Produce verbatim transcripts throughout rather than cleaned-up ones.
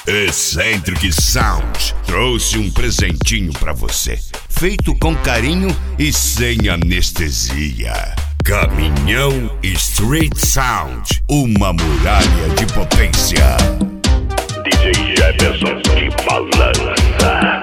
Eccentric Sound trouxe um presentinho pra você, feito com carinho e sem anestesia. Caminhão Street Sound, uma muralha de potência. D J Jefferson de balança.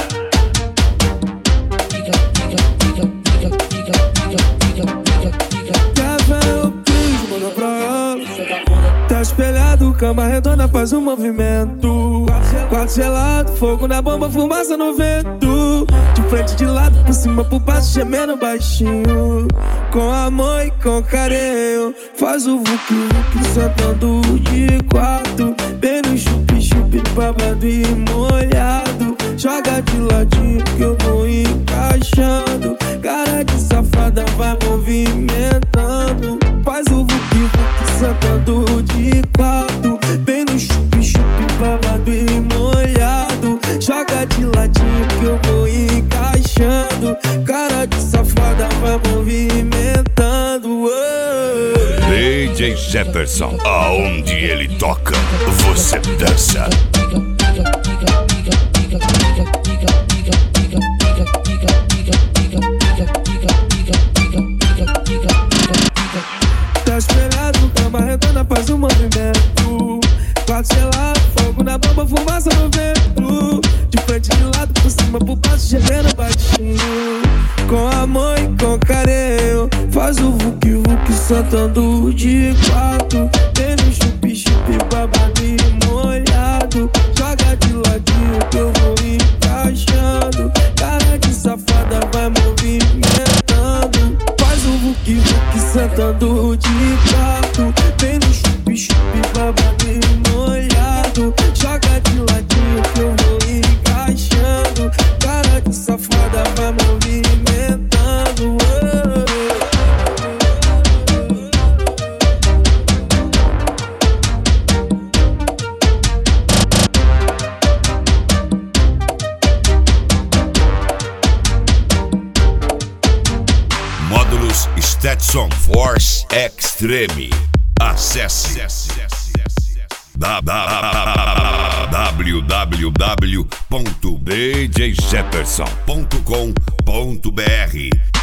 Tá espelhado, cama redonda faz um movimento. Quarto gelado, fogo na bomba, fumaça no vento. De frente, de lado, por cima, por baixo, gemendo baixinho. Com amor e com carinho, faz o vuki vuki sentando de quatro. Bem no chupi chupi, babado e molhado. Joga de ladinho que eu vou encaixando. Cara de safada vai movimentando. Faz o vuki vuki sentando de quatro. Bem no chupi chupi, babado e molhado. Joga de ladinho que eu vou encaixando. Cara de safada vai movimentando. Oh. D J Jefferson, aonde ele toca, você dança. Tá espelhado, cama redonda faz um movimento. Quarto gelado, fogo na bomba, fumaça no vento. De frente, de lado, por cima, por baixo, gemendo baixinho. Com amor e com carinho, faz o vuki vuki sentando de quatro. Tem no chupi chupi, babado e molhado. Joga de ladinho que eu vou encaixando. Cara de safada vai movimentando. Faz o vuki vuki sentando de quatro. Tem no chupi chupi, babado e molhado. Joga de ladinho que eu vou encaixando. Cara de safada vai movimentando. Oh. Módulos Stetson Force Extreme. Acesse w w w ponto d j jefferson ponto com ponto b r